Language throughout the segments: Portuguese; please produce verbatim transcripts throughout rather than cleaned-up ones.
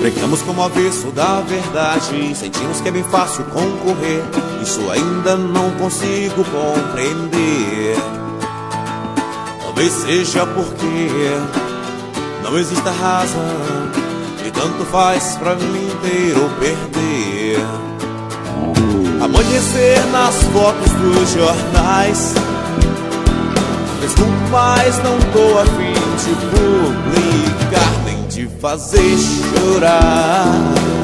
Brincamos como avesso da verdade, sentimos que é bem fácil concorrer. Isso ainda não consigo compreender. Talvez seja porque não existe razão, e tanto faz pra mim ter ou perder. Amanhecer nas fotos dos jornais, desculpa, mas não tô a fim de publicar, nem de fazer chorar.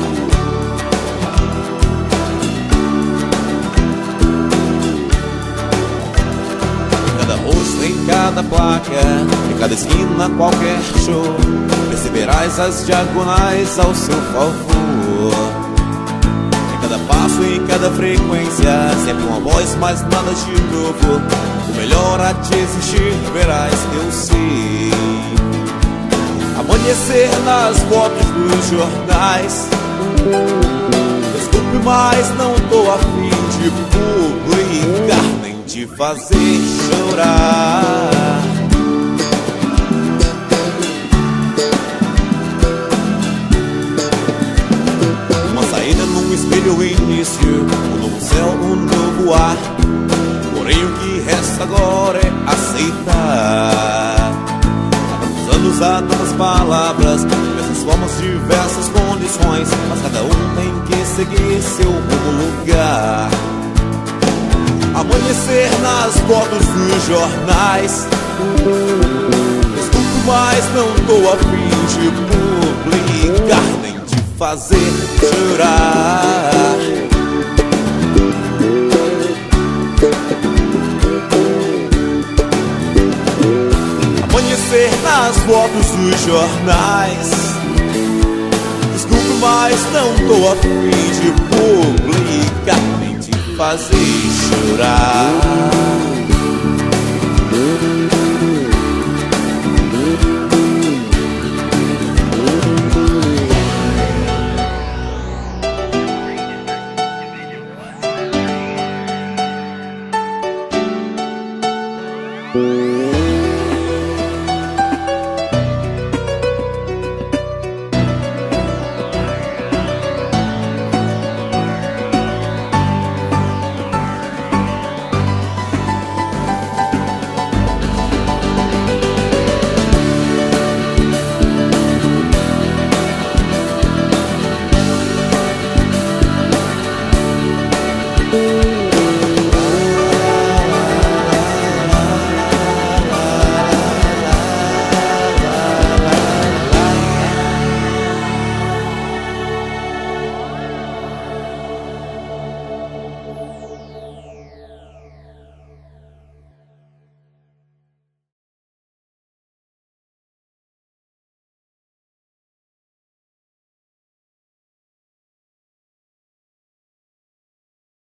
Em cada rosto, em cada placa, em cada esquina, qualquer show, perceberás as diagonais ao seu favor. Cada passo e cada frequência, sempre uma voz, mas nada de novo. O melhor a te existir, verás, eu sei. Amanhecer nas fotos dos jornais, desculpe, mas não tô a fim de publicar, nem de fazer chorar. Um espelho, o início, um novo céu, um novo ar. Porém o que resta agora é aceitar. Há tantos anos, há tantas palavras, diversas formas, diversas condições, mas cada um tem que seguir seu rumo, lugar. Amanhecer nas fotos dos jornais, desculpe, mas não tô a fim de publicar, nem de fazer chorar. Amanhecer nas fotos dos jornais, desculpe, mas não tô a fim de publicar, nem de fazer chorar.